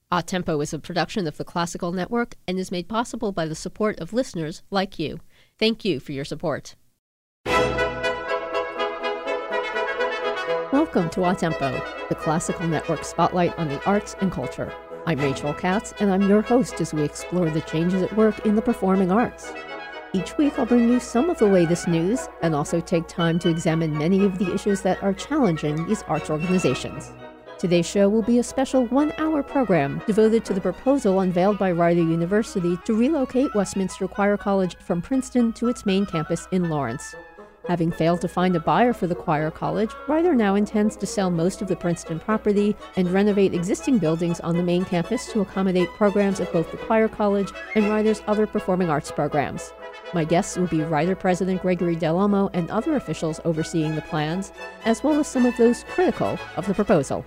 A Tempo is a production of the Classical Network and is made possible by the support of listeners like you. Thank you for your support. Welcome to A Tempo, the Classical Network spotlight on the arts and culture. I'm Rachel Katz, and I'm your host as we explore the changes at work in the performing arts. Each week, I'll bring you some of the latest news and also take time to examine many of the issues that are challenging these arts organizations. Today's show will be a special one-hour program devoted to the proposal unveiled by Rider University to relocate Westminster Choir College from Princeton to its main campus in Lawrence. Having failed to find a buyer for the Choir College, Rider now intends to sell most of the Princeton property and renovate existing buildings on the main campus to accommodate programs at both the Choir College and Rider's other performing arts programs. My guests will be Rider President Gregory Del Olmo and other officials overseeing the plans, as well as some of those critical of the proposal.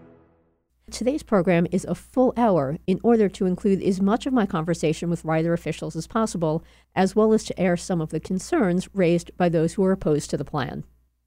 Today's program is a full hour in order to include as much of my conversation with Rider officials as possible, as well as to air some of the concerns raised by those who are opposed to the plan.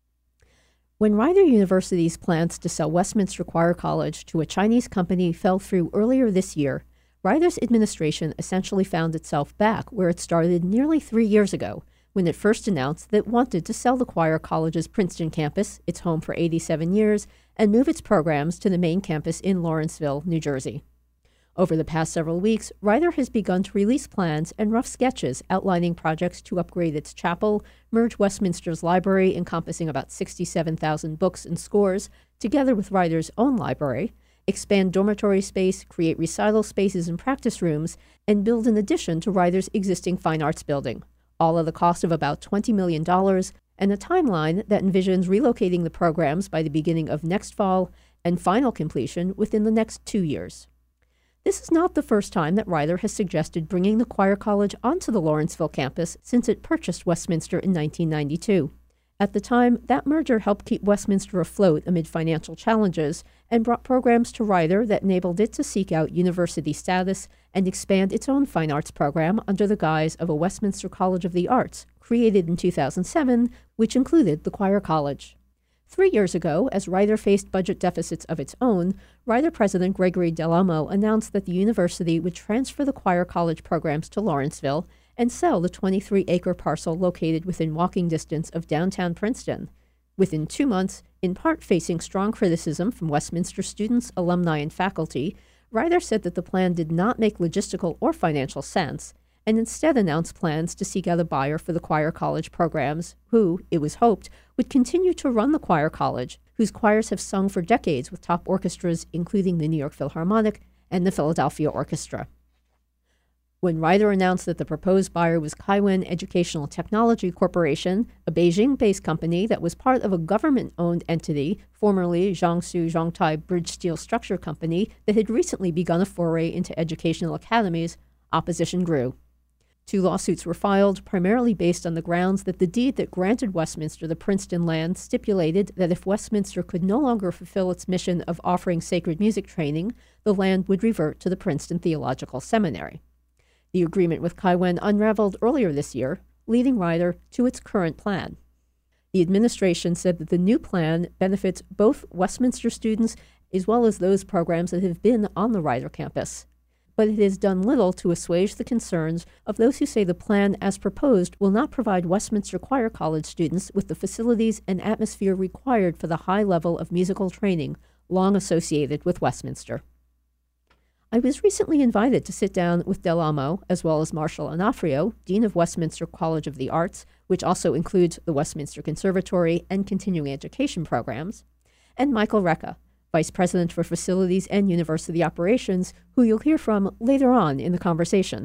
When Rider University's plans to sell Westminster Choir College to a Chinese company fell through earlier this year, Rider's administration essentially found itself back where it started nearly 3 years ago, when it first announced that it wanted to sell the Choir College's Princeton campus, its home for 87 years, and move its programs to the main campus in Lawrenceville, New Jersey. Over the past several weeks, Rider has begun to release plans and rough sketches outlining projects to upgrade its chapel, merge Westminster's library encompassing about 67,000 books and scores, together with Rider's own library, expand dormitory space, create recital spaces and practice rooms, and build an addition to Rider's existing fine arts building, all at the cost of about $20 million, and a timeline that envisions relocating the programs by the beginning of next fall and final completion within the next 2 years. This is not the first time that Rider has suggested bringing the Choir College onto the Lawrenceville campus since it purchased Westminster in 1992. At the time, that merger helped keep Westminster afloat amid financial challenges and brought programs to Rider that enabled it to seek out university status and expand its own fine arts program under the guise of a Westminster College of the Arts, created in 2007, which included the Choir College. 3 years ago, as Rider faced budget deficits of its own, Rider President Gregory Del Olmo announced that the university would transfer the Choir College programs to Lawrenceville and sell the 23-acre parcel located within walking distance of downtown Princeton. Within 2 months, in part facing strong criticism from Westminster students, alumni, and faculty, Rider said that the plan did not make logistical or financial sense, and instead announced plans to seek out a buyer for the Choir College programs, who, it was hoped, would continue to run the Choir College, whose choirs have sung for decades with top orchestras, including the New York Philharmonic and the Philadelphia Orchestra. When Rider announced that the proposed buyer was Kaiwen Educational Technology Corporation, a Beijing-based company that was part of a government-owned entity, formerly Jiangsu Zhongtai Bridge Steel Structure Company, that had recently begun a foray into educational academies, opposition grew. 2 lawsuits were filed, primarily based on the grounds that the deed that granted Westminster the Princeton land stipulated that if Westminster could no longer fulfill its mission of offering sacred music training, the land would revert to the Princeton Theological Seminary. The agreement with Kaiwen unraveled earlier this year, leading Rider to its current plan. The administration said that the new plan benefits both Westminster students as well as those programs that have been on the Rider campus. But it has done little to assuage the concerns of those who say the plan as proposed will not provide Westminster Choir College students with the facilities and atmosphere required for the high level of musical training long associated with Westminster. I was recently invited to sit down with Del Olmo, as well as Marshall Onofrio, Dean of Westminster College of the Arts, which also includes the Westminster Conservatory and continuing education programs, and Michael Recca, Vice President for Facilities and University Operations, who you'll hear from later on in the conversation.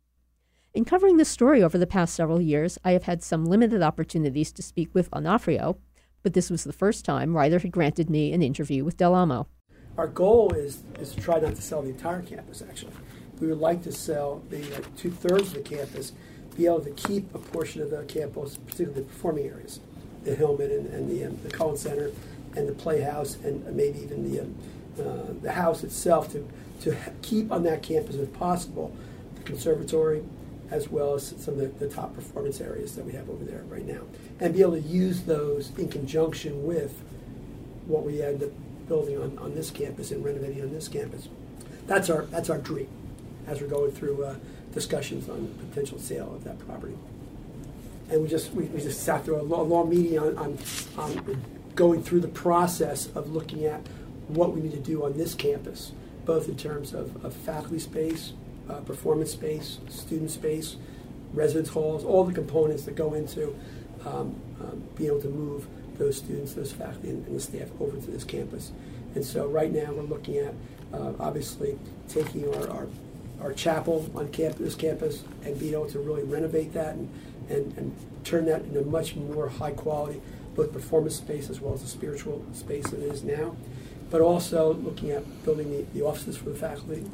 In covering this story over the past several years, I have had some limited opportunities to speak with Onofrio, but this was the first time Rider had granted me an interview with Del Olmo. Our goal is to try not to sell the entire campus, actually. We would like to sell the 2/3 of the campus, be able to keep a portion of the campus, particularly the performing areas, the Hillman and the Cullen Center and the Playhouse and maybe even the house itself to keep on that campus if possible, the conservatory as well as some of the top performance areas that we have over there right now, and be able to use those in conjunction with what we end up building on this campus and renovating on this campus. that's our dream as we're going through discussions on potential sale of that property. And we just sat through a long meeting on going through the process of looking at what we need to do on this campus, both in terms of faculty space, performance space, student space, residence halls, all the components that go into being able to move those students, those faculty, and the staff over to this campus. And so right now we're looking at obviously taking our chapel on this campus and being able to really renovate that and turn that into much more high quality, both performance space as well as the spiritual space that it is now. But also looking at building the offices for the faculty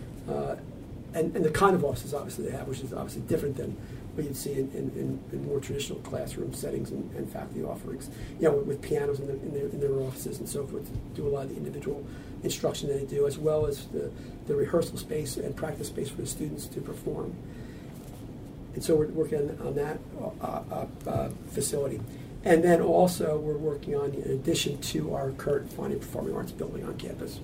and the kind of offices obviously they have, which is obviously different than what you'd see in more traditional classroom settings and faculty offerings, with pianos in their offices and so forth, to do a lot of the individual instruction that they do, as well as the rehearsal space and practice space for the students to perform. And so we're working on that facility. And then also we're working on, in addition to our current fine and performing arts building on campus,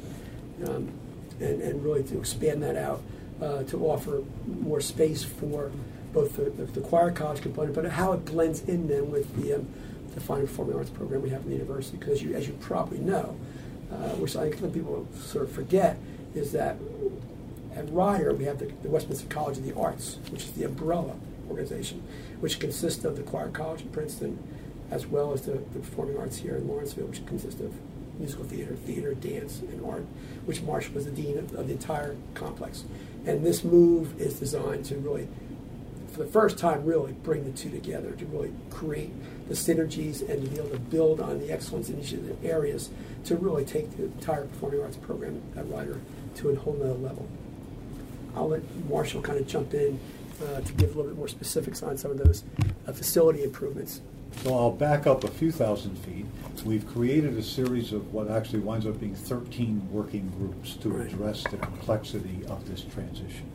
and really to expand that out to offer more space for both the choir college component, but how it blends in then with the fine and performing arts program we have in the university. Because as you probably know, which I think some people sort of forget, is that at Rider we have the Westminster College of the Arts, which is the umbrella organization, which consists of the choir college in Princeton, as well as the performing arts here in Lawrenceville, which consists of musical theater, dance, and art, which Marshall was the dean of the entire complex. And this move is designed to really, for the first time, really bring the two together, to really create the synergies and to be able to build on the excellence in each of the areas to really take the entire performing arts program at Rider to a whole nother level. I'll let Marshall kind of jump in to give a little bit more specifics on some of those facility improvements. So I'll back up a few thousand feet. We've created a series of what actually winds up being 13 working groups to address the complexity of this transition.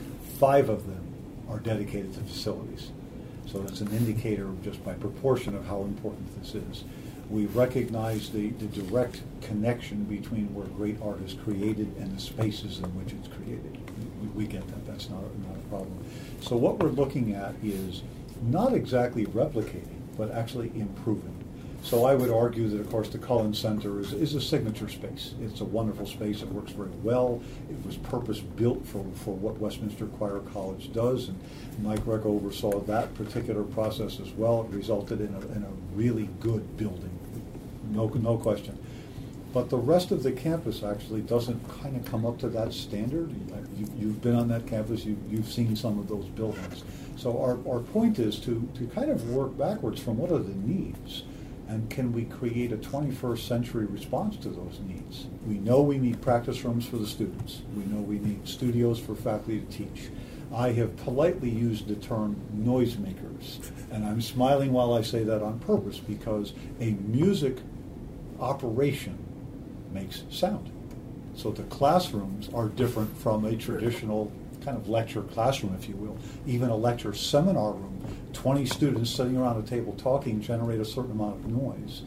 5 of them are dedicated to facilities. So that's an indicator just by proportion of how important this is. We recognize the direct connection between where great art is created and the spaces in which it's created. We get that. That's not a problem. So what we're looking at is not exactly replicating, but actually improving. So I would argue that, of course, the Cullen Center is a signature space. It's a wonderful space. It works very well. It was purpose-built for what Westminster Choir College does, and Mike Recco oversaw that particular process as well. It resulted in a really good building, no question. But the rest of the campus actually doesn't kind of come up to that standard. You've been on that campus. You've seen some of those buildings. So our point is to kind of work backwards from what are the needs, and can we create a 21st century response to those needs? We know we need practice rooms for the students. We know we need studios for faculty to teach. I have politely used the term noisemakers, and I'm smiling while I say that on purpose because a music operation makes sound. So the classrooms are different from a traditional kind of lecture classroom, if you will. Even a lecture seminar room, 20 students sitting around a table talking generate a certain amount of noise.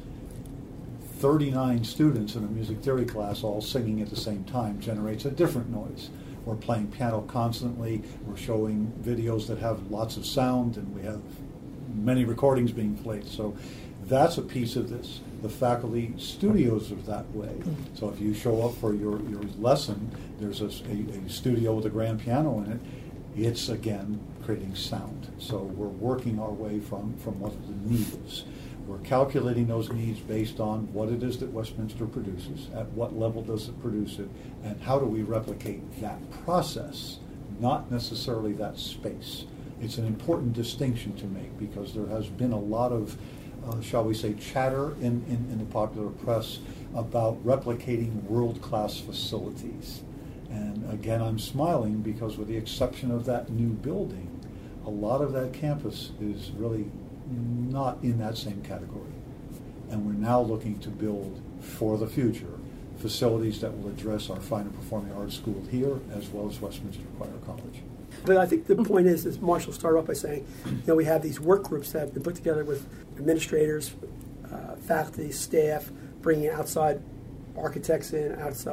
39 students in a music theory class all singing at the same time generates a different noise. We're playing piano constantly, we're showing videos that have lots of sound, and we have many recordings being played. So that's a piece of this. The faculty studios are that way. So if you show up for your lesson, there's a studio with a grand piano in it. It's, again, creating sound. So we're working our way from what the need is. We're calculating those needs based on what it is that Westminster produces, at what level does it produce it, and how do we replicate that process, not necessarily that space. It's an important distinction to make because there has been a lot of shall we say, chatter in the popular press about replicating world-class facilities. And again, I'm smiling because with the exception of that new building, a lot of that campus is really not in that same category. And we're now looking to build for the future facilities that will address our fine and performing arts school here as well as Westminster Choir College. But I think the point is, as Marshall started off by saying, we have these work groups that have been put together with administrators, faculty, staff, bringing outside architects in, outside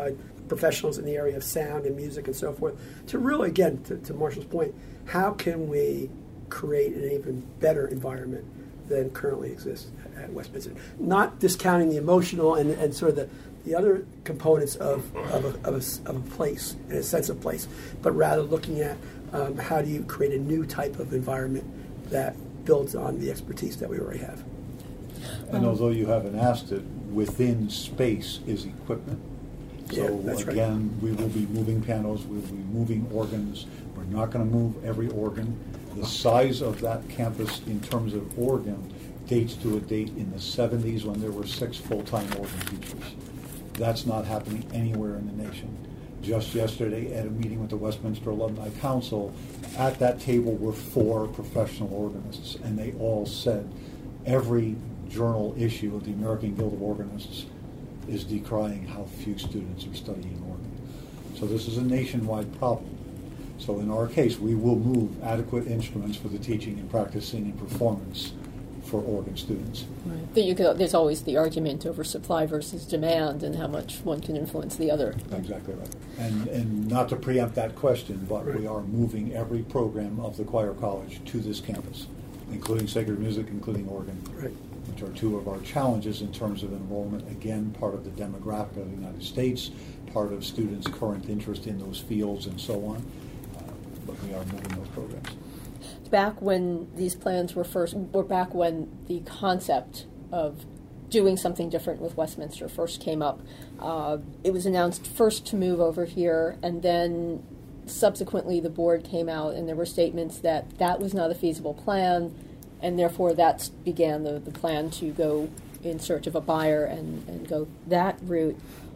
professionals in the area of sound and music and so forth, to really, again, to Marshall's point, how can we create an even better environment than currently exists at Westminster? Not discounting the emotional and sort of the other components of a place, and a sense of place, but rather looking at how do you create a new type of environment that builds on the expertise that we already have. And although you haven't asked it, within space is equipment. So again, we will be moving pianos, we will be moving organs. We're not going to move every organ. The size of that campus in terms of organ dates to a date in the 70s when there were 6 full-time organ teachers. That's not happening anywhere in the nation. Just yesterday at a meeting with the Westminster Alumni Council, at that table were 4 professional organists, and they all said every journal issue of the American Guild of Organists is decrying how few students are studying organ. So this is a nationwide problem. So in our case, we will move adequate instruments for the teaching and practicing and performance for organ students. Right. There's always the argument over supply versus demand and how much one can influence the other. Exactly right. And not to preempt that question, but we are moving every program of the Choir College to this campus, including sacred music, including organ, which are 2 of our challenges in terms of enrollment. Again, part of the demographic of the United States, part of students' current interest in those fields and so on. But we are moving those programs. Back when these plans were back when the concept of doing something different with Westminster first came up, it was announced first to move over here, and then subsequently the board came out and there were statements that that was not a feasible plan, and therefore that began the plan to go in search of a buyer and go that route.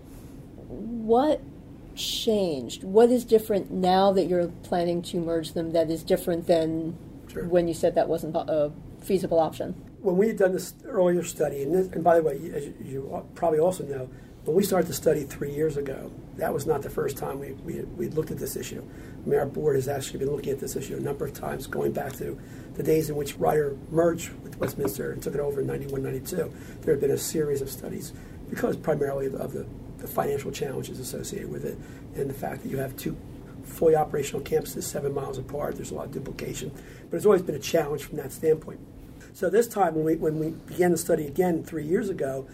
What changed? What is different now that you're planning to merge them that is different than when you said that wasn't a feasible option? When we had done this earlier study, and by the way, as you probably also know, when we started the study 3 years ago, that was not the first time we looked at this issue. I mean, our board has actually been looking at this issue a number of times, going back to the days in which Ryder merged with Westminster and took it over in 91, 92. There had been a series of studies because primarily of the financial challenges associated with it and the fact that you have 2 fully operational campuses 7 miles apart. There's a lot of duplication. But it's always been a challenge from that standpoint. So this time when we began the study again 3 years ago,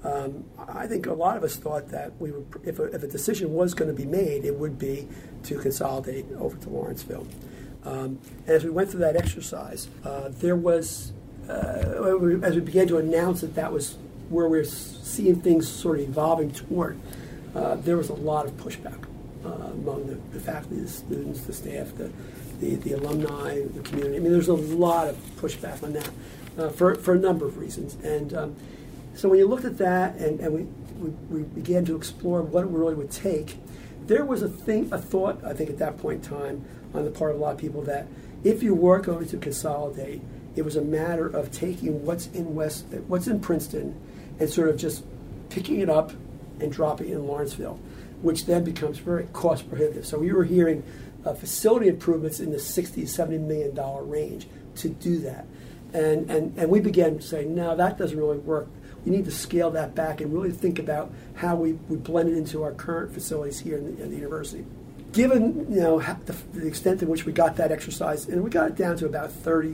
I think a lot of us thought that if a decision was going to be made, it would be to consolidate over to Lawrenceville. And as we went through that exercise, there was, as we began to announce that was where we're seeing things sort of evolving toward, there was a lot of pushback among the faculty, the students, the staff, the alumni, the community. I mean, there's a lot of pushback on that for a number of reasons. And so when you looked at that and we began to explore what it really would take, there was a thought, I think, at that point in time on the part of a lot of people that if you were going to consolidate, it was a matter of taking what's in Princeton and sort of just picking it up and dropping it in Lawrenceville, which then becomes very cost prohibitive. So we were hearing facility improvements in the $60, $70 million range to do that. And we began saying, no, that doesn't really work. We need to scale that back and really think about how we blend it into our current facilities here in the university. Given the extent in which we got that exercise, and we got it down to about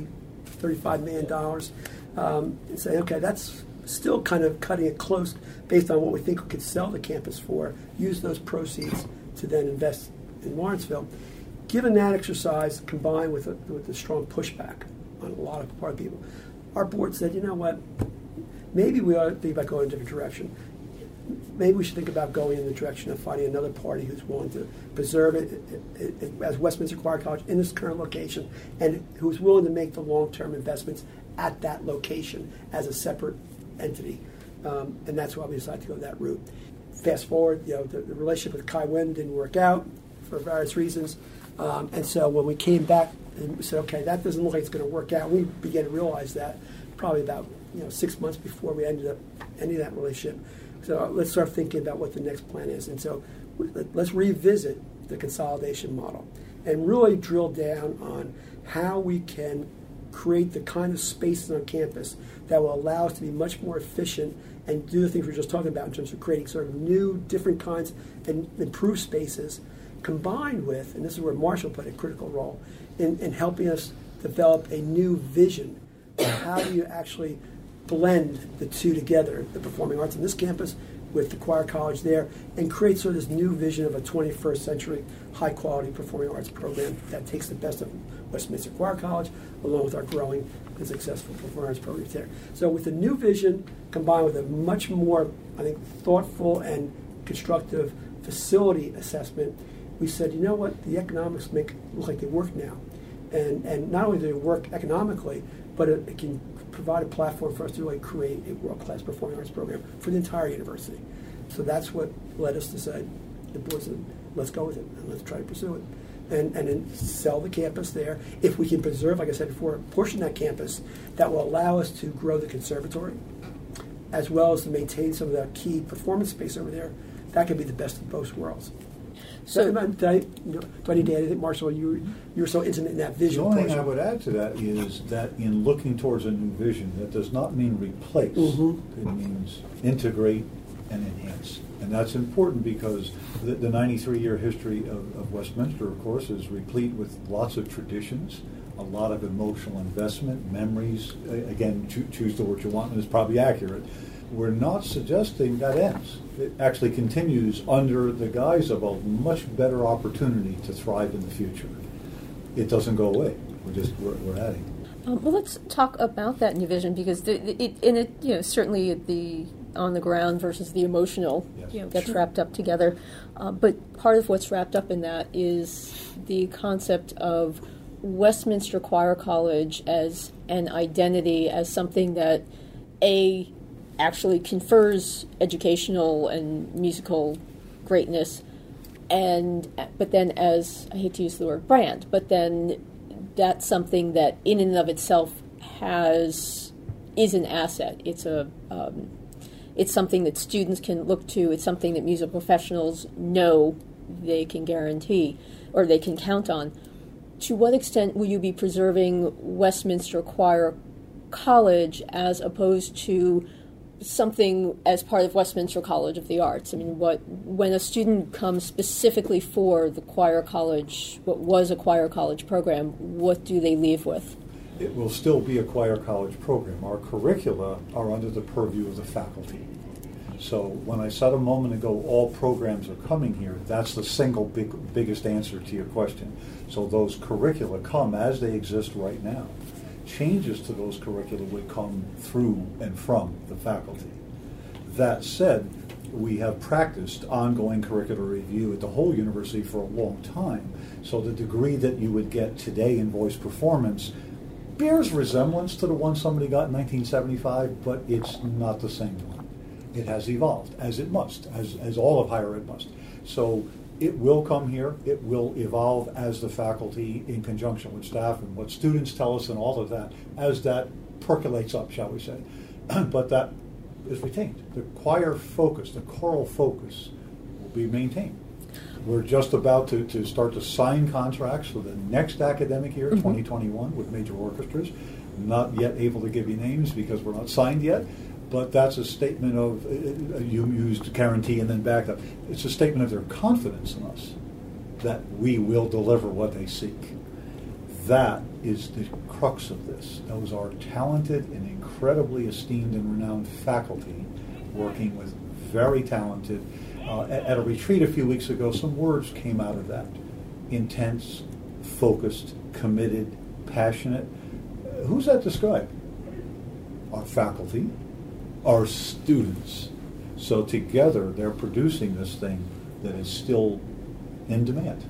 $35 million, and say, okay, that's still kind of cutting it close based on what we think we could sell the campus for, use those proceeds to then invest in Lawrenceville. Given that exercise, combined with the strong pushback on a lot of people, our board said, you know what, maybe we ought to think about going in a different direction. Maybe we should think about going in the direction of finding another party who's willing to preserve it as Westminster Choir College in its current location and who's willing to make the long-term investments at that location as a separate entity. And that's why we decided to go that route. Fast forward, the relationship with Kai Wen didn't work out for various reasons. And so when we came back and we said, okay, that doesn't look like it's going to work out, we began to realize that probably about 6 months before we ended up ending that relationship. So let's start thinking about what the next plan is. And so let's revisit the consolidation model and really drill down on how we can create the kind of spaces on campus that will allow us to be much more efficient and do the things we were just talking about in terms of creating sort of new, different kinds and improved spaces, combined with, and this is where Marshall played a critical role, in helping us develop a new vision of how do you actually blend the two together, the performing arts on this campus with the choir college there, and create sort of this new vision of a 21st century high-quality performing arts program that takes the best of Westminster Choir College, along with our growing and successful performing arts programs there. So with the new vision, combined with a much more, I think, thoughtful and constructive facility assessment, we said, you know what, the economics look like they work now. And not only do they work economically, but it can provide a platform for us to really create a world-class performing arts program for the entire university. So that's what led us to say, the board said, let's go with it and let's try to pursue it. And then sell the campus there. If we can preserve, like I said before, a portion of that campus that will allow us to grow the conservatory, as well as to maintain some of the key performance space over there, that could be the best of both worlds. So, do I need to add anything, Marshall? You were so intimate in that vision. The only thing I would add to that is that in looking towards a new vision, that does not mean replace. Mm-hmm. It means integrate and enhance. And that's important because the 93-year history of Westminster, of course, is replete with lots of traditions, a lot of emotional investment, memories. Again, choose the word you want, and it's probably accurate. We're not suggesting that ends. It actually continues under the guise of a much better opportunity to thrive in the future. It doesn't go away. We're adding. Well, let's talk about that new vision, because certainly the on the ground versus the emotional, yes, gets wrapped up together. But part of what's wrapped up in that is the concept of Westminster Choir College as an identity, as something that actually confers educational and musical greatness, but then as, I hate to use the word brand, but then that's something that in and of itself is an asset. It's something that students can look to. It's something that music professionals know they can guarantee or they can count on. To what extent will you be preserving Westminster Choir College as opposed to something as part of Westminster College of the Arts? I mean, when a student comes specifically for the choir college, what was a choir college program, what do they leave with? It will still be a choir college program. Our curricula are under the purview of the faculty. So when I said a moment ago, all programs are coming here, that's the single biggest answer to your question. So those curricula come as they exist right now. Changes to those curricula would come through and from the faculty. That said, we have practiced ongoing curricular review at the whole university for a long time. So the degree that you would get today in voice performance bears resemblance to the one somebody got in 1975, but it's not the same one. It has evolved, as it must, as all of higher ed must. So it will come here. It will evolve as the faculty, in conjunction with staff and what students tell us and all of that, as that percolates up, shall we say. But that is retained. The choir focus, the choral focus will be maintained. We're just about to start to sign contracts for the next academic year, 2021, with major orchestras. Not yet able to give you names because we're not signed yet. But that's a statement of, you used guarantee and then backed up. It's a statement of their confidence in us that we will deliver what they seek. That is the crux of this. Those are talented and incredibly esteemed and renowned faculty working with very talented. At a retreat a few weeks ago, some words came out of that. Intense, focused, committed, passionate. Who's that describe? Our faculty. Our students. So together they're producing this thing that is still in demand.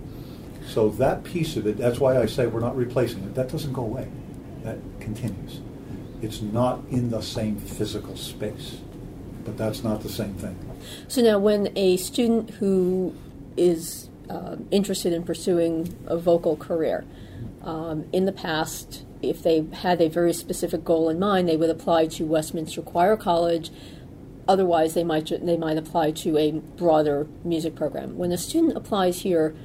So that piece of it, that's why I say we're not replacing it. That doesn't go away. That continues. It's not in the same physical space, but that's not the same thing. So now when a student who is interested in pursuing a vocal career, in the past, if they had a very specific goal in mind, they would apply to Westminster Choir College. Otherwise, they might apply to a broader music program. When a student applies here,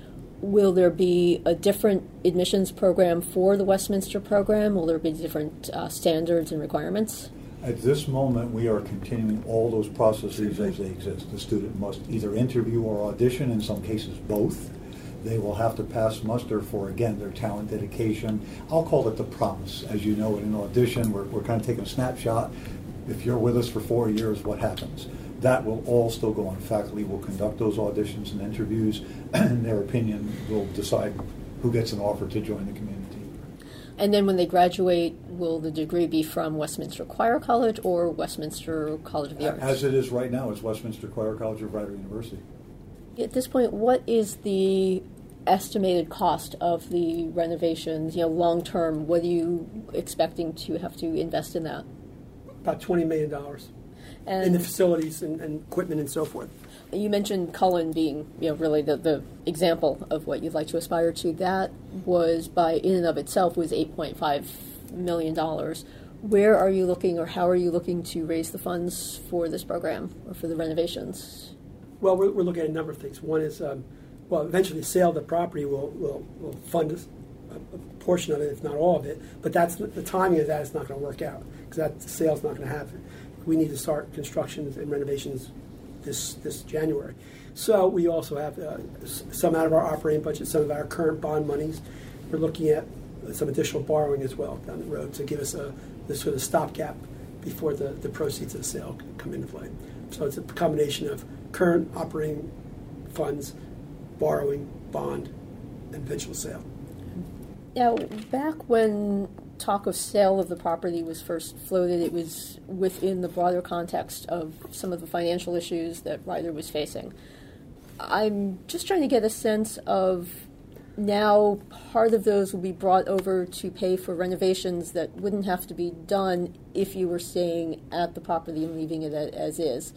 Will there be a different admissions program for the Westminster program? Will there be different standards and requirements? At this moment, we are continuing all those processes as they exist. The student must either interview or audition, in some cases both. They will have to pass muster for, again, their talent, dedication. I'll call it the promise. As you know, in an audition, we're kind of taking a snapshot. If you're with us for 4 years, what happens? That will all still go on. Faculty will conduct those auditions and interviews, and their opinion will decide who gets an offer to join the community. And then when they graduate, will the degree be from Westminster Choir College or Westminster College of the Arts? As it is right now, it's Westminster Choir College of Rider University. At this point, what is the estimated cost of the renovations, long term? What are you expecting to have to invest in that? About $20 million in the facilities and equipment and so forth. You mentioned Cullen being, really the example of what you'd like to aspire to. That was, in and of itself, was $8.5 million. Where are you looking, or how are you looking to raise the funds for this program or for the renovations? Well, we're looking at a number of things. One is, eventually the sale of the property will fund a portion of it, if not all of it. But the timing of that is not going to work out, because that sale is not going to happen. We need to start construction and renovations this January. So we also have some out of our operating budget, some of our current bond monies. We're looking at some additional borrowing as well down the road to give us this sort of stopgap before the proceeds of the sale come into play. So it's a combination of current operating funds, borrowing, bond, and eventual sale. Now, back when talk of sale of the property was first floated, it was within the broader context of some of the financial issues that Rider was facing. I'm just trying to get a sense of, now part of those will be brought over to pay for renovations that wouldn't have to be done if you were staying at the property and leaving it as is.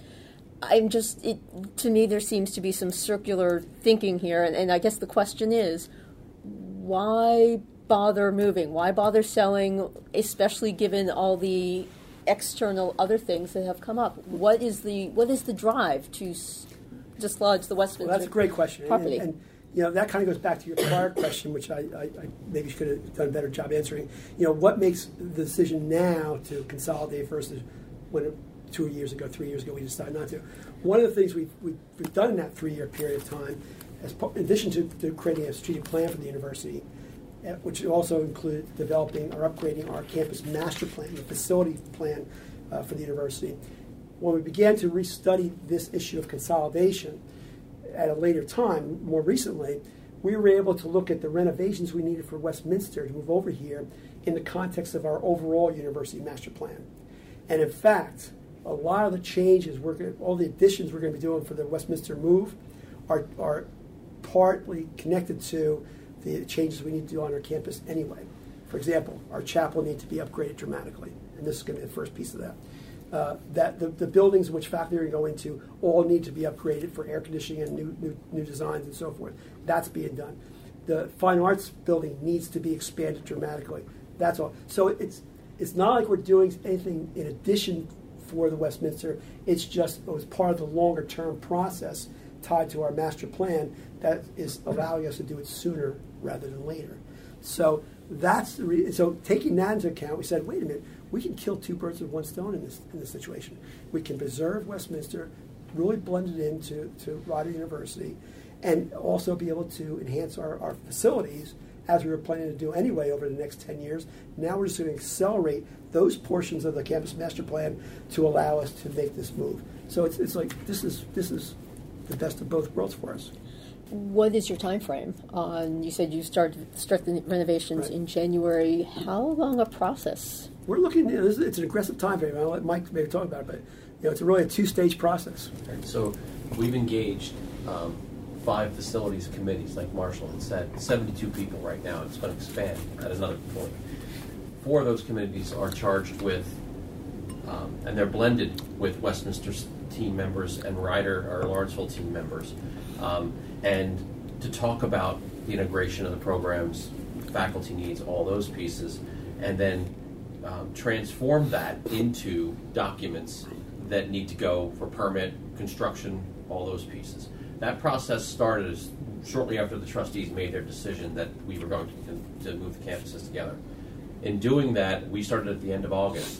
To me, there seems to be some circular thinking here, and I guess the question is, why bother moving? Why bother selling, especially given all the external other things that have come up? What is the drive to dislodge the Westminster? Well, that's a great question, property? And that kind of goes back to your prior question, which I maybe could have done a better job answering. What makes the decision now to consolidate versus when 3 years ago we decided not to? One of the things we've done in that 3-year period of time, in addition to creating a strategic plan for the university, which also included developing or upgrading our campus master plan, the facility plan for the university. When we began to restudy this issue of consolidation at a later time, more recently, we were able to look at the renovations we needed for Westminster to move over here in the context of our overall university master plan. And in fact, a lot of the changes, all the additions we're going to be doing for the Westminster move are partly connected to the changes we need to do on our campus anyway. For example, our chapel needs to be upgraded dramatically, and this is going to be the first piece of that. The buildings in which faculty are going to all need to be upgraded for air conditioning and new designs and so forth. That's being done. The fine arts building needs to be expanded dramatically. That's all. So it's not like we're doing anything in addition for the Westminster. It was part of the longer term process tied to our master plan that is allowing us to do it sooner rather than later. So so taking that into account, we said, wait a minute, we can kill two birds with one stone in this situation. We can preserve Westminster, really blend it into Rider University, and also be able to enhance our facilities as we were planning to do anyway over the next 10 years. Now we're just going to accelerate those portions of the campus master plan to allow us to make this move. So it's like this is the best of both worlds for us. What is your time frame? You said you start the renovations in January. How long a process? We're looking. It's an aggressive time frame. I'll let Mike maybe talk about it, but it's really a 2-stage process. Right, so we've engaged 5 facilities committees, like Marshall had said, 72 people right now. It's going to expand at another point. 4 of those committees are charged with, and they're blended with Westminster's team members and Rider or Lawrenceville team members, and to talk about the integration of the programs, faculty needs, all those pieces, and then transform that into documents that need to go for permit, construction, all those pieces. That process started shortly after the trustees made their decision that we were going to move the campuses together. In doing that, we started at the end of August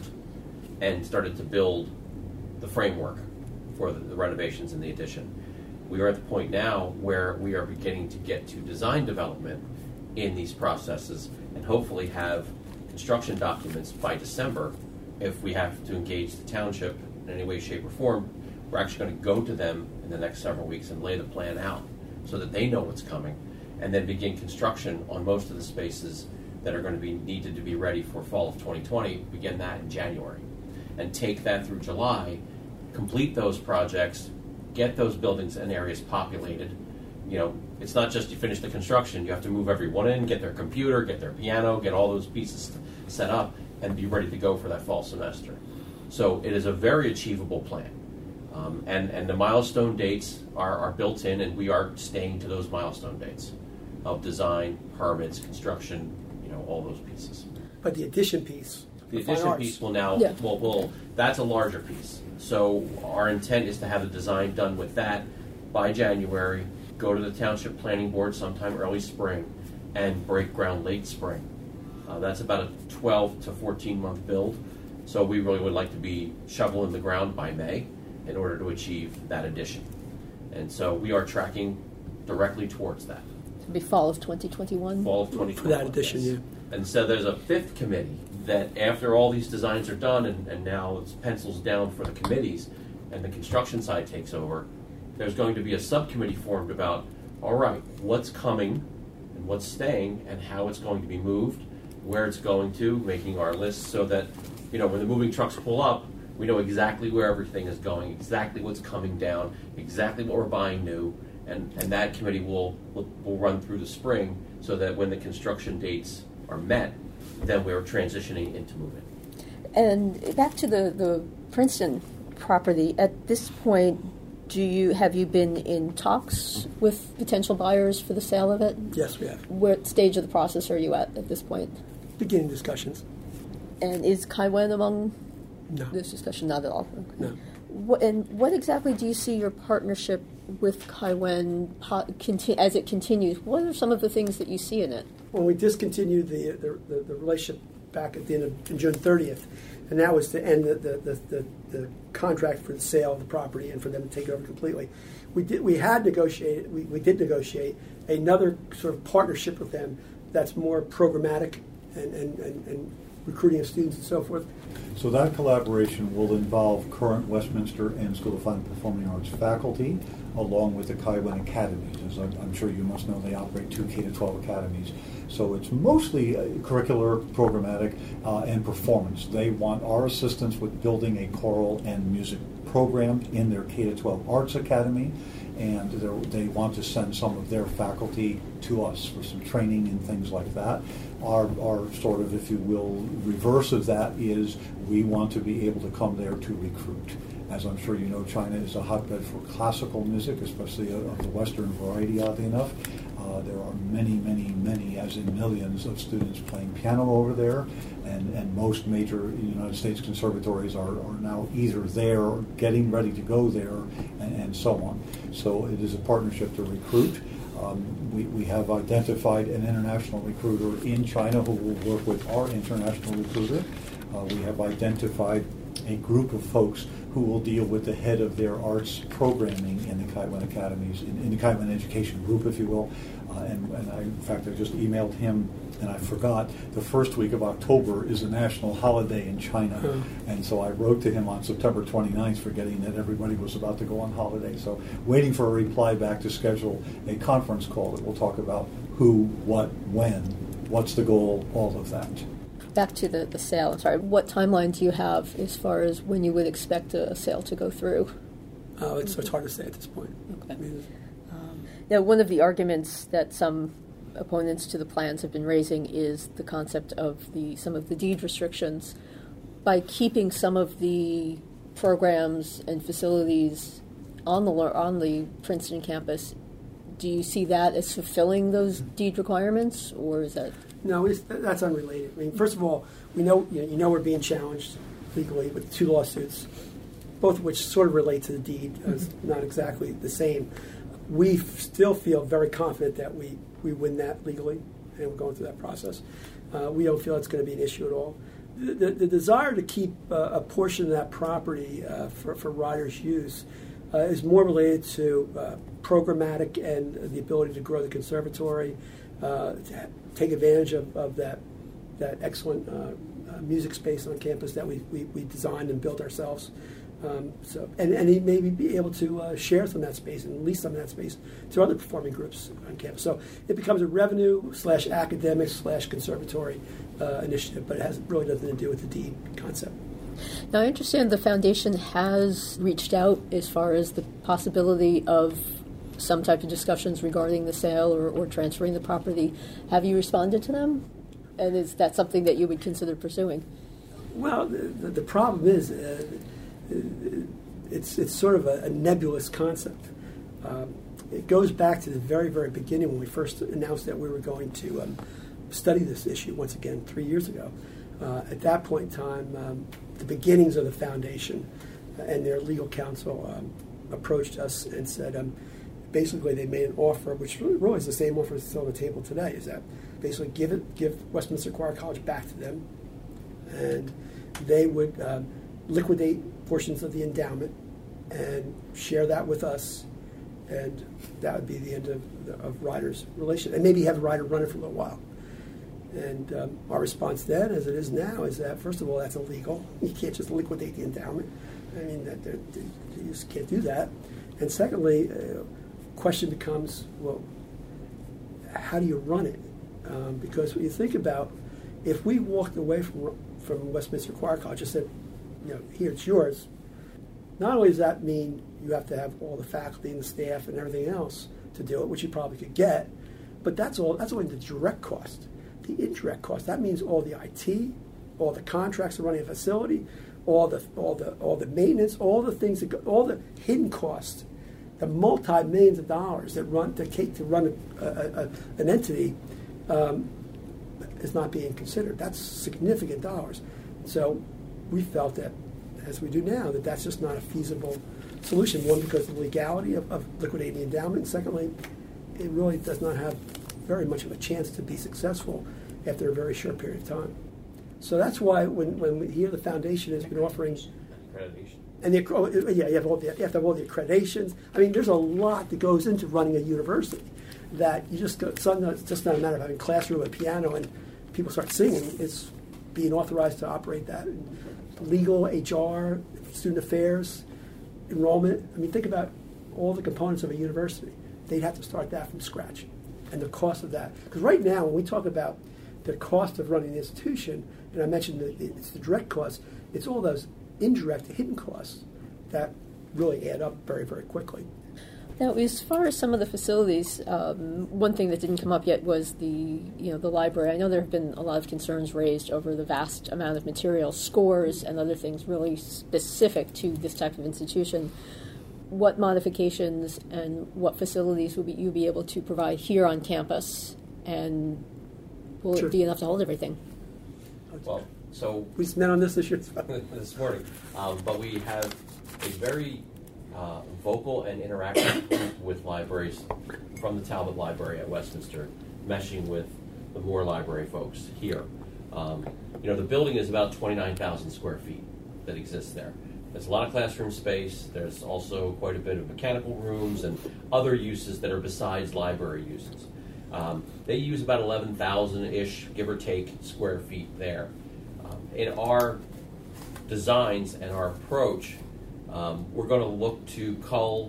and started to build the framework for the renovations and the addition. We are at the point now where we are beginning to get to design development in these processes and hopefully have construction documents by December. If we have to engage the township in any way, shape, or form, we're actually going to go to them in the next several weeks and lay the plan out so that they know what's coming, and then begin construction on most of the spaces that are going to be needed to be ready for fall of 2020, begin that in January. And take that through July, complete those projects, get those buildings and areas populated. You know, it's not just you finish the construction, you have to move everyone in, get their computer, get their piano, get all those pieces set up, and be ready to go for that fall semester. So it is a very achievable plan. And the milestone dates are built in, and we are staying to those milestone dates of design, permits, construction, you know, all those pieces. But the addition piece, the addition piece will now, that's a larger piece. So our intent is to have the design done with that by January, go to the Township Planning Board sometime early spring, and break ground late spring. That's about a 12 to 14 month build. So we really would like to be shoveling the ground by May in order to achieve that addition. And so we are tracking directly towards that. It'll be fall of 2021? Fall of 2021. for that addition, yes. yeah. And so there's a fifth committee that after all these designs are done and now it's pencils down for the committees and the construction side takes over, there's going to be a subcommittee formed about, all right, what's coming and what's staying and how it's going to be moved, where it's going to, making our list so that, you know, when the moving trucks pull up, we know exactly where everything is going, exactly what's coming down, exactly what we're buying new, and that committee will run through the spring so that when the construction dates are met, then we're transitioning into moving. And back to the Princeton property, at this point, have you been in talks with potential buyers for the sale of it? Yes, we have. What stage of the process are you at this point? Beginning discussions. And is Kai Wen among No. this discussion? Not at all. Okay. No. What exactly do you see your partnership with Kai Wen as it continues? What are some of the things that you see in it? When we discontinued the relationship back at the end of June 30th, and that was to end the contract for the sale of the property and for them to take it over completely. We did negotiate another sort of partnership with them that's more programmatic and recruiting of students and so forth. So that collaboration will involve current Westminster and School of Fine and Performing Arts faculty, along with the Kai Wen Academies. As I'm sure you must know, they operate 2 K-12 academies. So it's mostly curricular, programmatic, and performance. They want our assistance with building a choral and music program in their K-12 Arts Academy, and they want to send some of their faculty to us for some training and things like that. Our sort of, if you will, reverse of that is we want to be able to come there to recruit. As I'm sure you know, China is a hotbed for classical music, especially of the Western variety, oddly enough. There are many, as in millions, of students playing piano over there, and most major United States conservatories are now either there or getting ready to go there, and so on. So it is a partnership to recruit. We have identified an international recruiter in China who will work with our international recruiter. We have identified a group of folks who will deal with the head of their arts programming in the Kai Wen Academies, in the Kai Wen Education Group, if you will. And I, in fact, I just emailed him, and I forgot, the first week of October is a national holiday in China. And so I wrote to him on September 29th, forgetting that everybody was about to go on holiday. So waiting for a reply back to schedule a conference call that will talk about who, what, when, what's the goal, all of that. Back to the sale. I'm sorry. What timeline do you have as far as when you would expect a sale to go through? It's hard to say at this point. Okay. I mean, Now, one of the arguments that some opponents to the plans have been raising is the concept of some of the deed restrictions. By keeping some of the programs and facilities on the Princeton campus, do you see that as fulfilling those deed requirements, or is that? No, that's unrelated. I mean, first of all, we know we're being challenged legally with 2 lawsuits, both of which sort of relate to the deed. It's not exactly the same. we still feel very confident that we win that legally, and we're going through that process. We don't feel it's going to be an issue at all. The desire to keep a portion of that property for riders' use is more related to programmatic and the ability to grow the conservatory, to take advantage of that excellent music space on campus that we designed and built ourselves. And maybe be able to share some of that space and lease some of that space to other performing groups on campus. So it becomes a revenue/academic/conservatory initiative, but it has really nothing to do with the deed concept. Now, I understand the foundation has reached out as far as the possibility of some type of discussions regarding the sale or transferring the property. Have you responded to them? And is that something that you would consider pursuing? Well, the problem is it's sort of a nebulous concept. It goes back to the very, very beginning when we first announced that we were going to study this issue once again 3 years ago. At that point in time, the beginnings of the foundation and their legal counsel approached us and said, basically they made an offer, which really is the same offer that's still on the table today, is that basically give Westminster Choir College back to them, and they would liquidate portions of the endowment and share that with us, and that would be the end of Ryder's relation, and maybe have Ryder run it for a little while. And our response then, as it is now, is that first of all, that's illegal. You can't just liquidate the endowment. I mean, you just can't do that. And secondly, question becomes, well, how do you run it? Because when you think about, if we walked away from Westminster Choir College and said, here, it's yours, not only does that mean you have to have all the faculty and the staff and everything else to do it, which you probably could get, but that's only the direct cost. The indirect cost, that means all the IT, all the contracts for running a facility, all the maintenance, all the things that go, all the hidden costs, the multi-millions of dollars that run an entity is not being considered. That's significant dollars. So we felt that, as we do now, that that's just not a feasible solution. One, because of the legality of liquidating the endowment, and secondly, it really does not have very much of a chance to be successful after a very short period of time. So that's why when we hear the foundation has been offering accreditation, and you have to have all the accreditations. I mean, there's a lot that goes into running a university. That you just it's just not a matter of having a classroom and piano and people start singing. It's being authorized to operate that. Legal, HR, student affairs, enrollment. I mean, think about all the components of a university. They'd have to start that from scratch. And the cost of that. Because right now, when we talk about the cost of running the institution, and I mentioned that it's the direct costs, it's all those indirect, hidden costs that really add up very, very quickly. Now, as far as some of the facilities, one thing that didn't come up yet was the library. I know there have been a lot of concerns raised over the vast amount of material, scores and other things really specific to this type of institution. What modifications and what facilities will you be able to provide here on campus, and will Sure. it be enough to hold everything? well, so We just met on this year. this morning, but we have a very vocal and interactive group with libraries from the Talbot Library at Westminster, meshing with the Moore Library folks here. The building is about 29,000 square feet that exists there. There's a lot of classroom space. There's also quite a bit of mechanical rooms and other uses that are besides library uses. They use about 11,000-ish, give or take, square feet there. In our designs and our approach, we're going to look to cull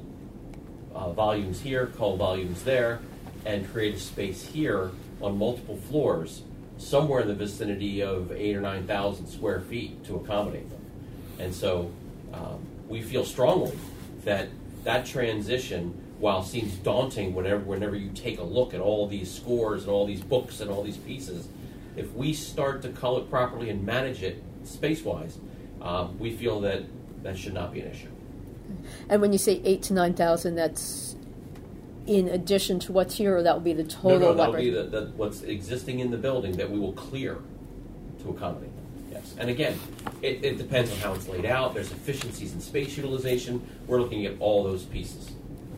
volumes here, cull volumes there, and create a space here on multiple floors, somewhere in the vicinity of 8,000 or 9,000 square feet to accommodate them. And so we feel strongly that transition, while seems daunting whenever you take a look at all these scores and all these books and all these pieces, if we start to cull it properly and manage it space-wise, we feel that should not be an issue. And when you say 8,000 to 9,000, that's in addition to what's here, or that will be the total No, that'll library? be what's existing in the building that we will clear to accommodate them. Yes, and again, it depends on how it's laid out. There's efficiencies in space utilization. We're looking at all those pieces.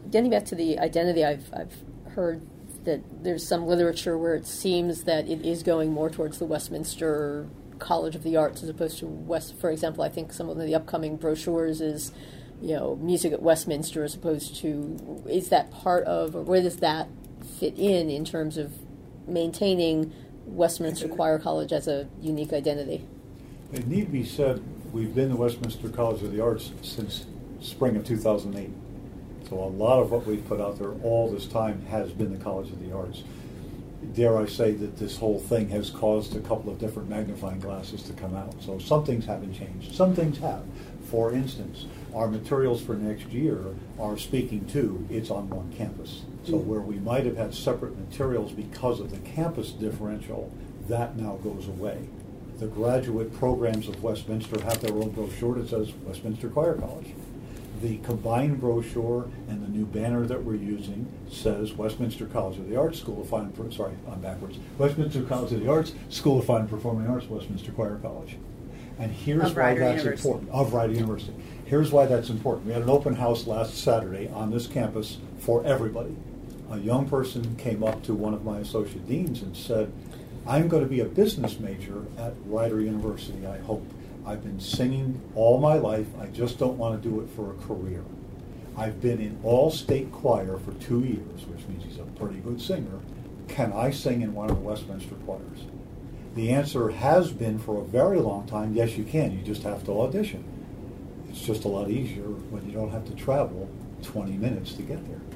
getting back to the identity, I've heard that there's some literature where it seems that it is going more towards the Westminster College of the Arts as opposed to for example, I think some of the upcoming brochures is, music at Westminster as opposed to, is that part of, or where does that fit in terms of maintaining Westminster Choir College as a unique identity? It need be said, we've been the Westminster College of the Arts since spring of 2008. So a lot of what we've put out there all this time has been the College of the Arts. Dare I say that this whole thing has caused a couple of different magnifying glasses to come out. So some things haven't changed. Some things have. For instance, our materials for next year are speaking to it's on one campus. So where we might have had separate materials because of the campus differential, that now goes away. The graduate programs of Westminster have their own brochure that says Westminster Choir College. The combined brochure and the new banner that we're using says Westminster College of the Arts, School of Fine, Westminster College of the Arts, School of Fine and Performing Arts, Westminster Choir College. And here's why that's important. Of Rider University. Here's why that's important. We had an open house last Saturday on this campus for everybody. A young person came up to one of my associate deans and said, I'm going to be a business major at Rider University, I hope. I've been singing all my life. I just don't want to do it for a career. I've been in all state choir for 2 years, which means he's a pretty good singer. Can I sing in one of the Westminster choirs? The answer has been for a very long time, yes, you can. You just have to audition. It's just a lot easier when you don't have to travel 20 minutes to get there.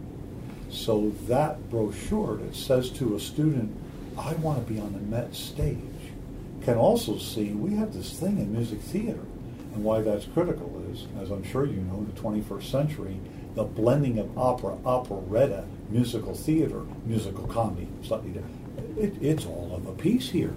So that brochure that says to a student, I want to be on the Met stage, can also see we have this thing in music theater. And why that's critical is, as I'm sure you know, in the 21st century, the blending of opera, operetta, musical theater, musical comedy, slightly different. It's all of a piece here.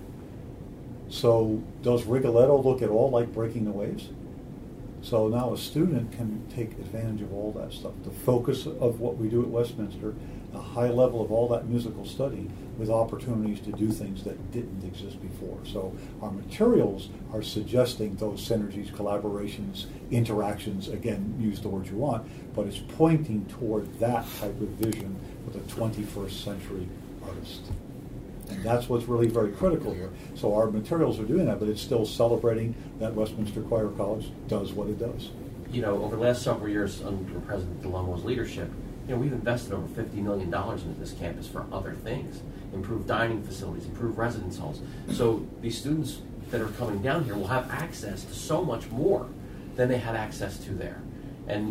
So does Rigoletto look at all like Breaking the Waves? So now a student can take advantage of all that stuff. The focus of what we do at Westminster, a high level of all that musical study with opportunities to do things that didn't exist before. So our materials are suggesting those synergies, collaborations, interactions, again, use the word you want, but it's pointing toward that type of vision with a 21st century artist. And that's what's really very critical here. So our materials are doing that, but it's still celebrating that Westminster Choir College does what it does. Over the last several years under President DeLumo's leadership, we've invested over $50 million into this campus for other things. Improved dining facilities, improved residence halls. So these students that are coming down here will have access to so much more than they had access to there. And,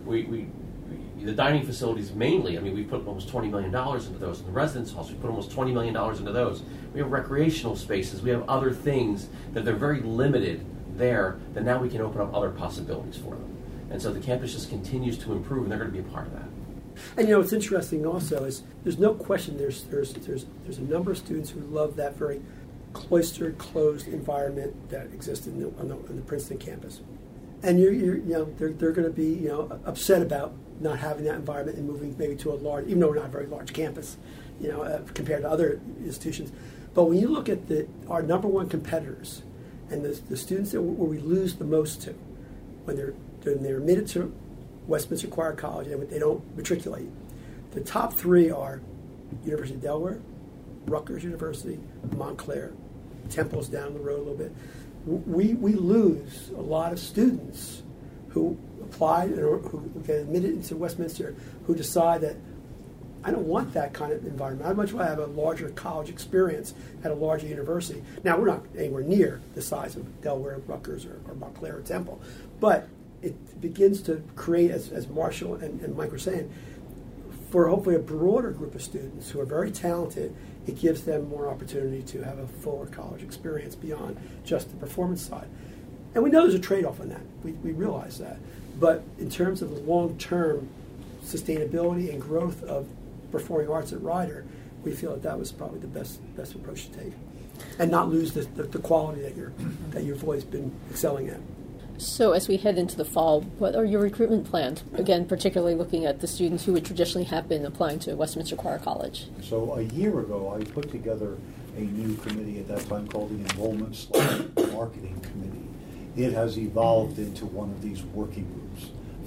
the dining facilities mainly, we put almost $20 million into those. In the residence halls, we put almost $20 million into those. We have recreational spaces. We have other things that they're very limited there, that now we can open up other possibilities for them. And so the campus just continues to improve, and they're going to be a part of that. And what's interesting also is there's no question there's a number of students who love that very cloistered, closed environment that exists on the Princeton campus. And they're going to be upset about not having that environment and moving maybe to a large, even though we're not a very large campus, compared to other institutions. But when you look at our number one competitors and the students where we lose the most to, when they're admitted to Westminster Choir College and they don't matriculate, the top three are University of Delaware, Rutgers University, Montclair. Temple's down the road a little bit. We lose a lot of students who apply or who get admitted into Westminster who decide that I don't want that kind of environment. I'd much rather have a larger college experience at a larger university. Now, we're not anywhere near the size of Delaware, Rutgers, or Montclair or Temple, but it begins to create, as Marshall and Mike were saying, for hopefully a broader group of students who are very talented, it gives them more opportunity to have a fuller college experience beyond just the performance side. And we know there's a trade-off on that. We realize that. But in terms of the long-term sustainability and growth of performing arts at Rider, we feel that was probably the best approach to take, and not lose the quality that you've always been excelling at. So as we head into the fall, what are your recruitment plans? Again, particularly looking at the students who would traditionally have been applying to Westminster Choir College. So a year ago, I put together a new committee at that time called the Enrollment/Marketing Committee. It has evolved into one of these working groups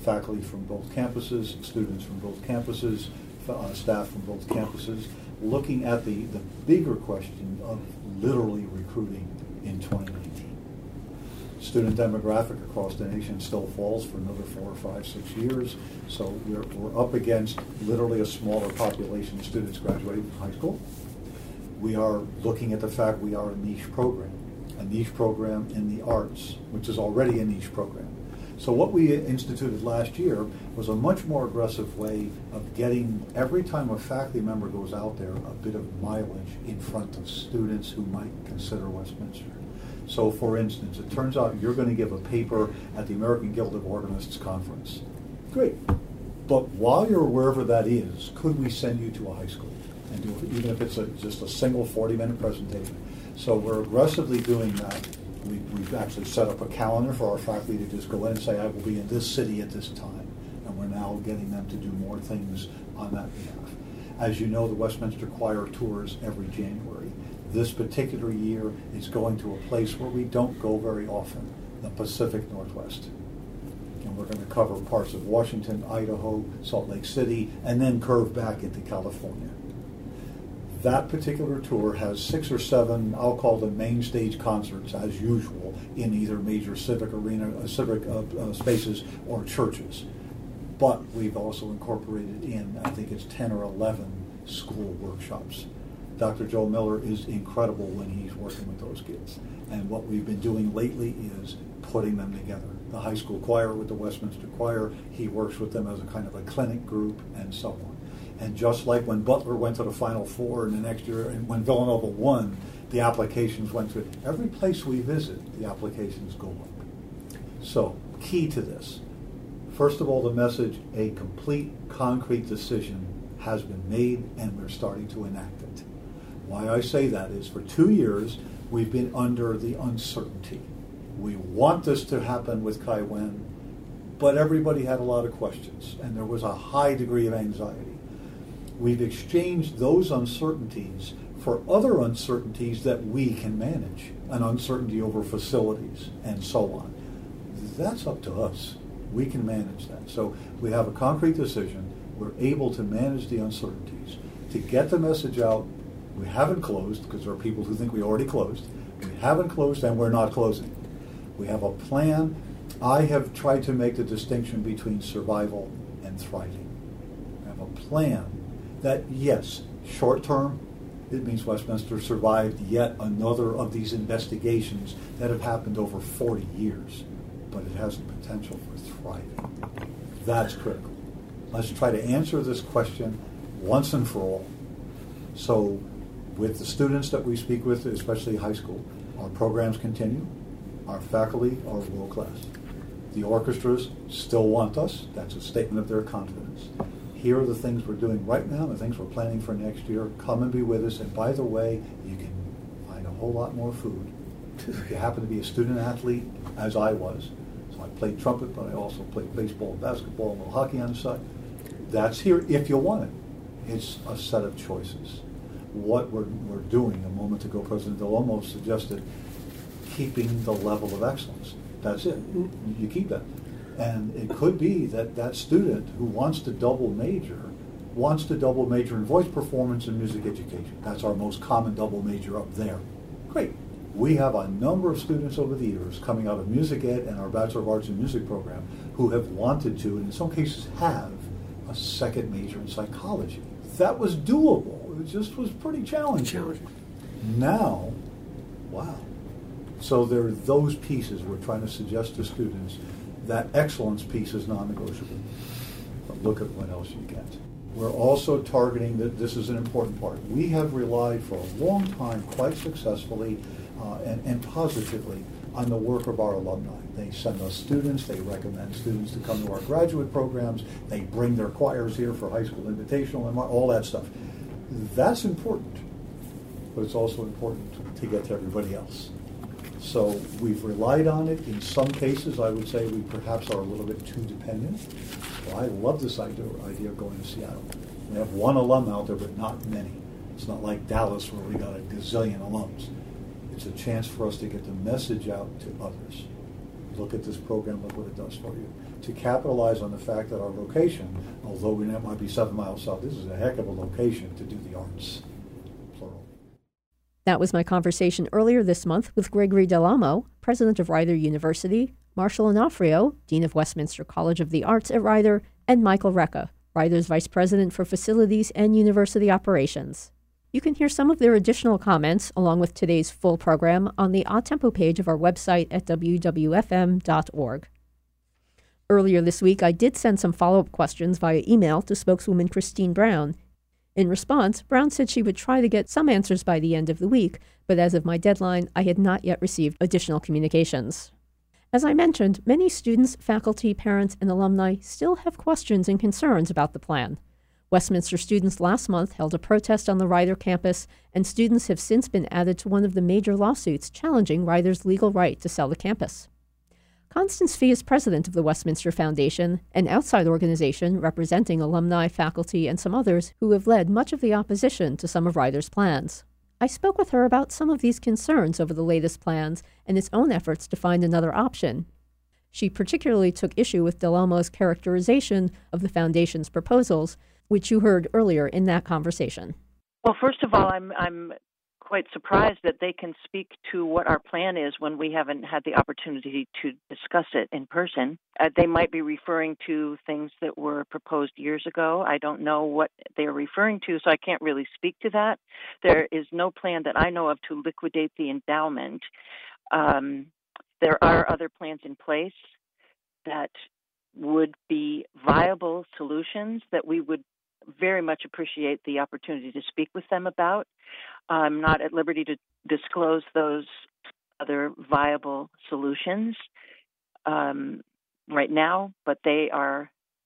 faculty from both campuses, students from both campuses, staff from both campuses, looking at the bigger question of literally recruiting in 2019. Student demographic across the nation still falls for another 4 or 5, 6 years, so we're up against literally a smaller population of students graduating from high school. We are looking at the fact we are a niche program in the arts, which is already a niche program. So what we instituted last year was a much more aggressive way of getting, every time a faculty member goes out there, a bit of mileage in front of students who might consider Westminster. So for instance, it turns out you're going to give a paper at the American Guild of Organists Conference. Great. But while you're wherever that is, could we send you to a high school and do it, even if it's just a single 40-minute presentation? So we're aggressively doing that. We've actually set up a calendar for our faculty to just go in and say, I will be in this city at this time. And we're now getting them to do more things on that behalf. As you know, the Westminster Choir tours every January. This particular year, it's going to a place where we don't go very often, the Pacific Northwest. And we're going to cover parts of Washington, Idaho, Salt Lake City, and then curve back into California. That particular tour has 6 or 7, I'll call them main stage concerts, as usual, in either major civic spaces or churches. But we've also incorporated in, I think it's 10 or 11 school workshops. Dr. Joe Miller is incredible when he's working with those kids. And what we've been doing lately is putting them together. The high school choir with the Westminster Choir, he works with them as a kind of a clinic group and so on. And just like when Butler went to the Final Four in the next year, and when Villanova won, the applications went to every place we visit, the applications go up. So, key to this. First of all, the message, a complete, concrete decision has been made, and we're starting to enact it. Why I say that is for 2 years, we've been under the uncertainty. We want this to happen with Kai Wen, but everybody had a lot of questions, and there was a high degree of anxiety. We've exchanged those uncertainties for other uncertainties that we can manage, an uncertainty over facilities and so on. That's up to us. We can manage that. So we have a concrete decision. We're able to manage the uncertainties. To get the message out, we haven't closed, because there are people who think we already closed. We haven't closed, and we're not closing. We have a plan. I have tried to make the distinction between survival and thriving. We have a plan that, yes, short term, it means Westminster survived yet another of these investigations that have happened over 40 years, but it has the potential for thriving. That's critical. Let's try to answer this question once and for all. So with the students that we speak with, especially high school, our programs continue. Our faculty are world class. The orchestras still want us. That's a statement of their confidence. Here are the things we're doing right now, the things we're planning for next year. Come and be with us. And by the way, you can find a whole lot more food. If you happen to be a student athlete, as I was, so I played trumpet, but I also played baseball, basketball, a little hockey on the side. That's here if you want it. It's a set of choices. What we're doing, a moment ago, President Del suggested keeping the level of excellence. That's it. You keep that. And it could be that that student who wants to double major in voice performance and music education. That's our most common double major up there. Great. We have a number of students over the years coming out of music ed and our Bachelor of Arts in Music program who have wanted to, and in some cases have, a second major in psychology. That was doable. It just was pretty challenging. Now, wow. So there are those pieces we're trying to suggest to students. That excellence piece is non-negotiable. But look at what else you get. We're also targeting that. This is an important part. We have relied for a long time, quite successfully and positively, on the work of our alumni. They send us students. They recommend students to come to our graduate programs. They bring their choirs here for high school invitational and all that stuff. That's important, but it's also important to get to everybody else. So we've relied on it. In some cases, I would say we perhaps are a little bit too dependent. Well, I love this idea of going to Seattle. We have one alum out there, but not many. It's not like Dallas where we got a gazillion alums. It's a chance for us to get the message out to others. look at this program, look what it does for you. To capitalize on the fact that our location, although we might be 7 miles south, this is a heck of a location to do the arts, plural. That was my conversation earlier this month with Gregory Dell'Amo, president of Rider University, Marshall Onofrio, dean of Westminster College of the Arts at Rider, and Michael Recca, Rider's vice president for facilities and university operations. You can hear some of their additional comments, along with today's full program, on the Odd Tempo page of our website at wwfm.org. Earlier this week, I did send some follow-up questions via email to spokeswoman Christine Brown. In response, Brown said she would try to get some answers by the end of the week, but as of my deadline, I had not yet received additional communications. As I mentioned, many students, faculty, parents, and alumni still have questions and concerns about the plan. Westminster students last month held a protest on the Rider campus, and students have since been added to one of the major lawsuits challenging Rider's legal right to sell the campus. Constance Fee is president of the Westminster Foundation, an outside organization representing alumni, faculty, and some others who have led much of the opposition to some of Rider's plans. I spoke with her about some of these concerns over the latest plans and its own efforts to find another option. She particularly took issue with Dell'Amo's characterization of the Foundation's proposals, which you heard earlier in that conversation. Well, first of all, I'm quite surprised that they can speak to what our plan is when we haven't had the opportunity to discuss it in person. They might be referring to things that were proposed years ago. I don't know what they're referring to, so I can't really speak to that. There is no plan that I know of to liquidate the endowment. There are other plans in place that would be viable solutions that we would very much appreciate the opportunity to speak with them about. I'm not at liberty to disclose those other viable solutions right now, but we are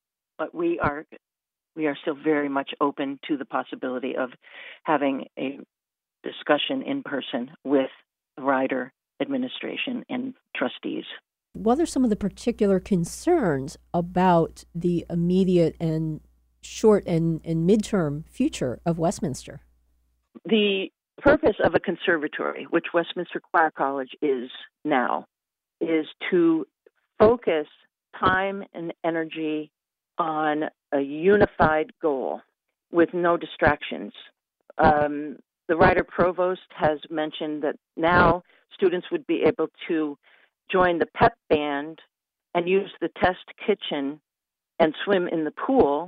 still very much open to the possibility of having a discussion in person with the Rider administration and trustees. What are some of the particular concerns about the immediate and short and midterm future of Westminster? The purpose of a conservatory, which Westminster Choir College is now, is to focus time and energy on a unified goal with no distractions. The Rider Provost has mentioned that now students would be able to join the pep band and use the test kitchen and swim in the pool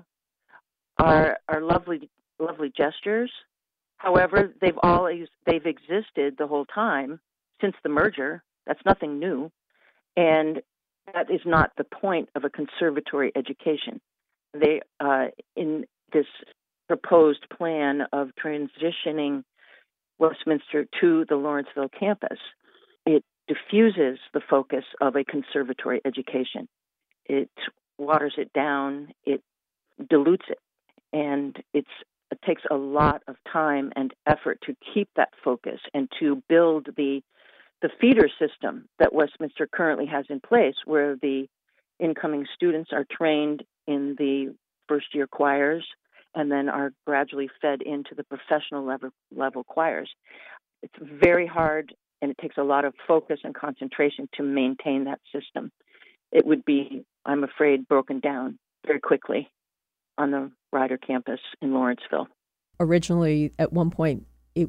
are lovely gestures. However, they've existed the whole time since the merger. That's nothing new, and that is not the point of a conservatory education. They in this proposed plan of transitioning Westminster to the Lawrenceville campus, it diffuses the focus of a conservatory education. It waters it down, it dilutes it, and it takes a lot of time and effort to keep that focus and to build the feeder system that Westminster currently has in place, where the incoming students are trained in the first-year choirs and then are gradually fed into the professional level choirs. It's very hard, and it takes a lot of focus and concentration to maintain that system. It would be, I'm afraid, broken down very quickly on the Rider campus in Lawrenceville. Originally, at one point,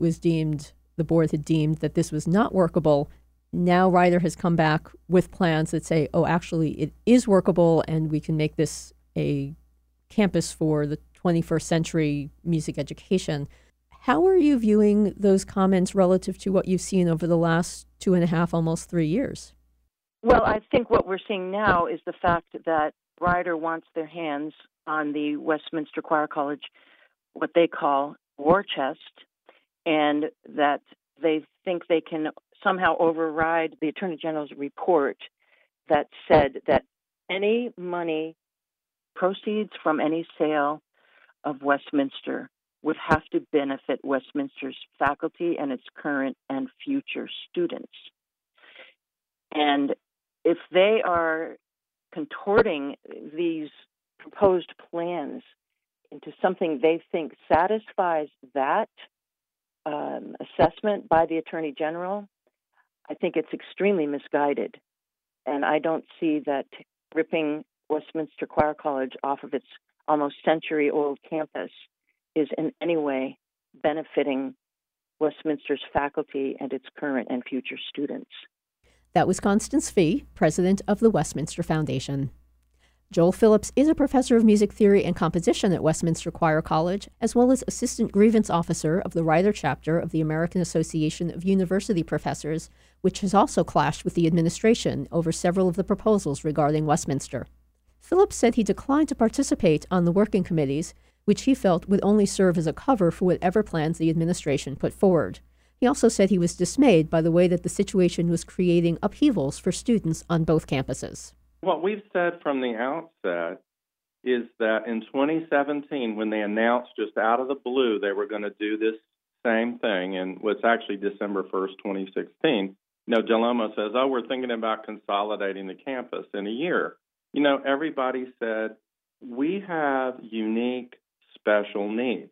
the board had deemed that this was not workable. Now Rider has come back with plans that say, oh, actually, it is workable, and we can make this a campus for the 21st century music education. How are you viewing those comments relative to what you've seen over the last 2.5, almost 3 years? Well, I think what we're seeing now is the fact that Rider wants their hands on the Westminster Choir College, what they call war chest, and that they think they can somehow override the Attorney General's report that said that any money, proceeds from any sale of Westminster would have to benefit Westminster's faculty and its current and future students. And if they are contorting these proposed plans into something they think satisfies that assessment by the Attorney General, I think it's extremely misguided. And I don't see that ripping Westminster Choir College off of its almost century-old campus is in any way benefiting Westminster's faculty and its current and future students. That was Constance Fee, president of the Westminster Foundation. Joel Phillips is a professor of music theory and composition at Westminster Choir College, as well as assistant grievance officer of the writer chapter of the American Association of University Professors, which has also clashed with the administration over several of the proposals regarding Westminster. Phillips said he declined to participate on the working committees, which he felt would only serve as a cover for whatever plans the administration put forward. He also said he was dismayed by the way that the situation was creating upheavals for students on both campuses. What we've said from the outset is that in 2017, when they announced just out of the blue they were going to do this same thing, and was actually December 1st, 2016, Del Olmo says, we're thinking about consolidating the campus in a year. Everybody said, we have unique special needs,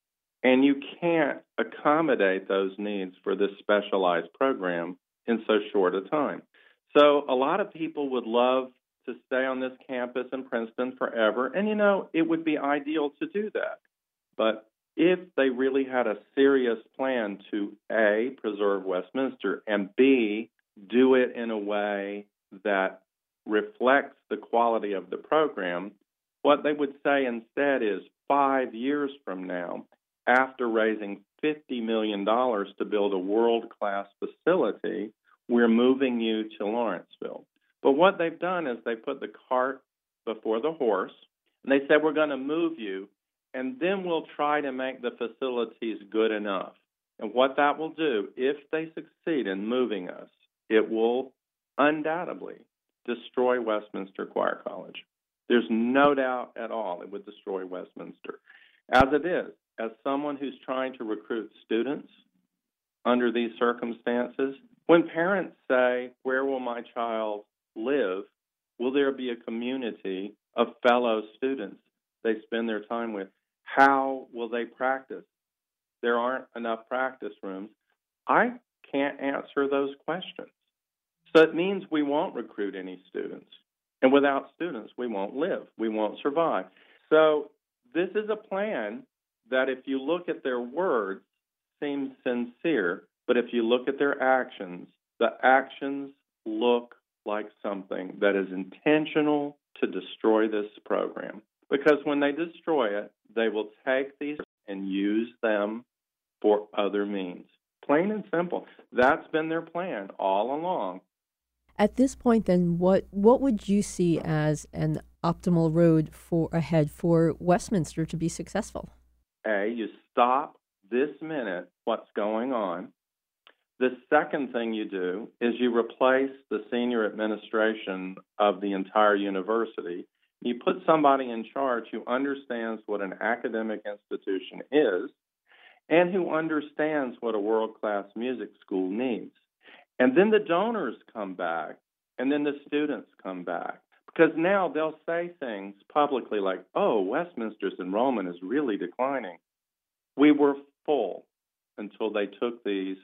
and you can't accommodate those needs for this specialized program in so short a time. So a lot of people would love to stay on this campus in Princeton forever, and it would be ideal to do that. But if they really had a serious plan to A, preserve Westminster, and B, do it in a way that reflects the quality of the program, what they would say instead is 5 years from now, after raising $50 million to build a world-class facility, we're moving you to Lawrenceville. But what they've done is they put the cart before the horse, and they said, we're going to move you, and then we'll try to make the facilities good enough. And what that will do, if they succeed in moving us, it will undoubtedly destroy Westminster Choir College. There's no doubt at all it would destroy Westminster. As it is, as someone who's trying to recruit students under these circumstances, when parents say, where will my child live? Will there be a community of fellow students they spend their time with? How will they practice? There aren't enough practice rooms. I can't answer those questions. So it means we won't recruit any students. And without students, we won't live. We won't survive. So this is a plan that, if you look at their words, seems sincere. But if you look at their actions, the actions look like something that is intentional to destroy this program. Because when they destroy it, they will take these and use them for other means. Plain and simple. That's been their plan all along. At this point, then, what would you see as an optimal road ahead for Westminster to be successful? A, you stop this minute what's going on. The second thing you do is you replace the senior administration of the entire university. You put somebody in charge who understands what an academic institution is and who understands what a world-class music school needs. And then the donors come back, and then the students come back. Because now they'll say things publicly like, Westminster's enrollment is really declining. We were full until they took these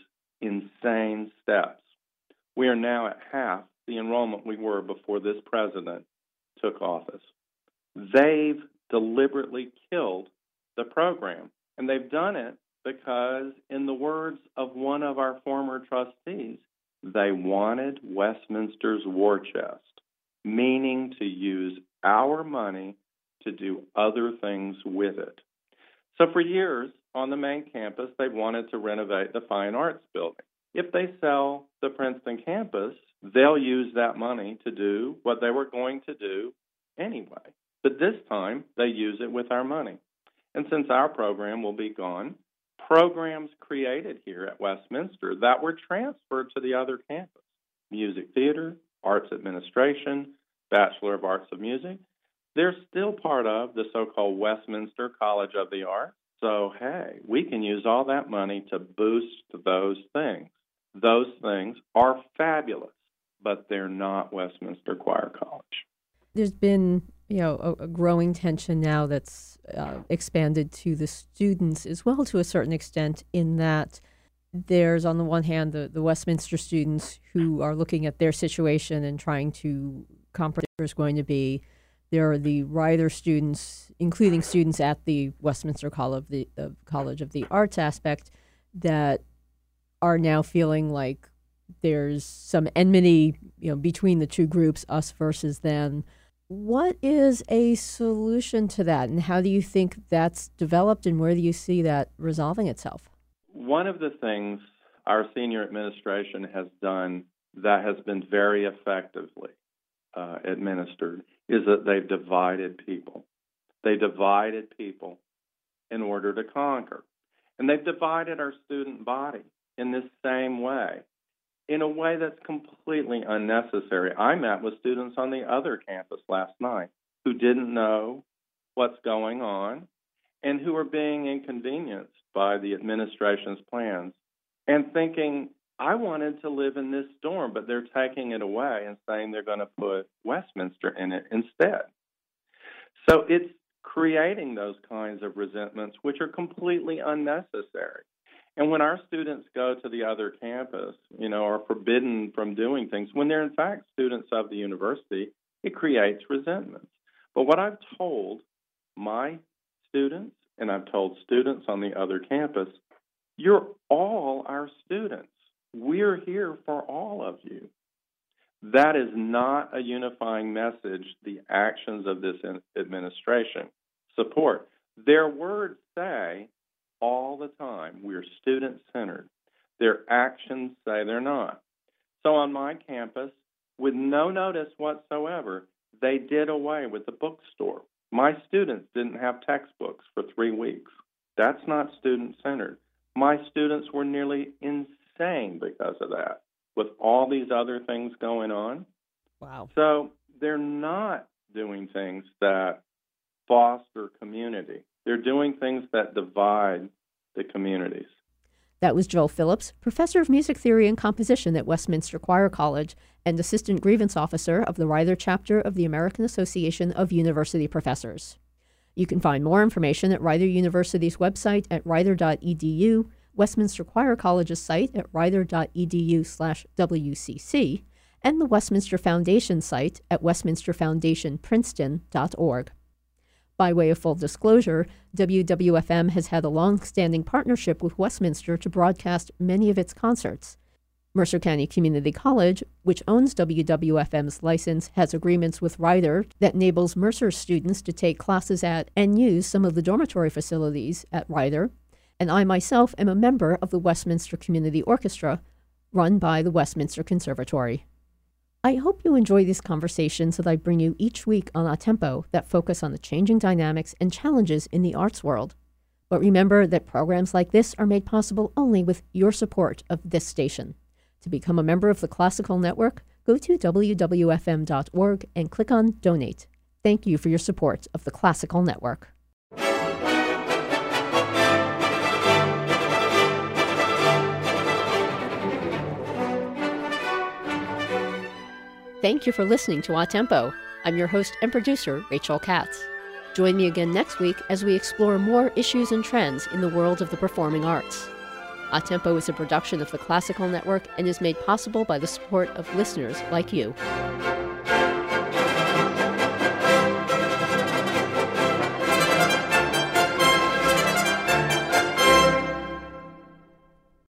insane steps. We are now at half the enrollment we were before this president took office. They've deliberately killed the program, and they've done it because, in the words of one of our former trustees, they wanted Westminster's war chest, meaning to use our money to do other things with it. So for years, on the main campus, they wanted to renovate the Fine Arts Building. If they sell the Princeton campus, they'll use that money to do what they were going to do anyway. But this time, they use it with our money. And since our program will be gone, programs created here at Westminster that were transferred to the other campus, music theater, arts administration, Bachelor of Arts of Music, they're still part of the so-called Westminster College of the Arts. So, hey, we can use all that money to boost those things. Those things are fabulous, but they're not Westminster Choir College. There's been, a growing tension now that's expanded to the students as well, to a certain extent, in that there's, on the one hand, the Westminster students who are looking at their situation and trying to comprehend what there's going to be. There are the Ryder students, including students at the Westminster College of the Arts aspect, that are now feeling like there's some enmity, between the two groups, us versus them. What is a solution to that, and how do you think that's developed, and where do you see that resolving itself? One of the things our senior administration has done that has been very effectively administered is that they've divided people. They divided people in order to conquer. And they've divided our student body in this same way, in a way that's completely unnecessary. I met with students on the other campus last night who didn't know what's going on and who are being inconvenienced by the administration's plans and thinking, I wanted to live in this dorm, but they're taking it away and saying they're going to put Westminster in it instead. So it's creating those kinds of resentments, which are completely unnecessary. And when our students go to the other campus, are forbidden from doing things, when they're in fact students of the university, it creates resentments. But what I've told my students, and I've told students on the other campus, you're all our students. We're here for all of you. That is not a unifying message the actions of this administration support. Their words say all the time, we're student-centered. Their actions say they're not. So on my campus, with no notice whatsoever, they did away with the bookstore. My students didn't have textbooks for 3 weeks. That's not student-centered. My students were nearly insane because of that, with all these other things going on. Wow. So they're not doing things that foster community. They're doing things that divide the communities. That was Joel Phillips, professor of music theory and composition at Westminster Choir College and assistant grievance officer of the Ryder chapter of the American Association of University Professors. You can find more information at Ryder University's website at ryder.edu, Westminster Choir College's site at ryder.edu/WCC, and the Westminster Foundation site at westminsterfoundationprinceton.org. By way of full disclosure, WWFM has had a long-standing partnership with Westminster to broadcast many of its concerts. Mercer County Community College, which owns WWFM's license, has agreements with Ryder that enables Mercer students to take classes at and use some of the dormitory facilities at Ryder, and I myself am a member of the Westminster Community Orchestra, run by the Westminster Conservatory. I hope you enjoy these conversations that I bring you each week on A Tempo that focus on the changing dynamics and challenges in the arts world. But remember that programs like this are made possible only with your support of this station. To become a member of the Classical Network, go to wwfm.org and click on Donate. Thank you for your support of the Classical Network. Thank you for listening to A Tempo. I'm your host and producer, Rachel Katz. Join me again next week as we explore more issues and trends in the world of the performing arts. A Tempo is a production of the Classical Network and is made possible by the support of listeners like you.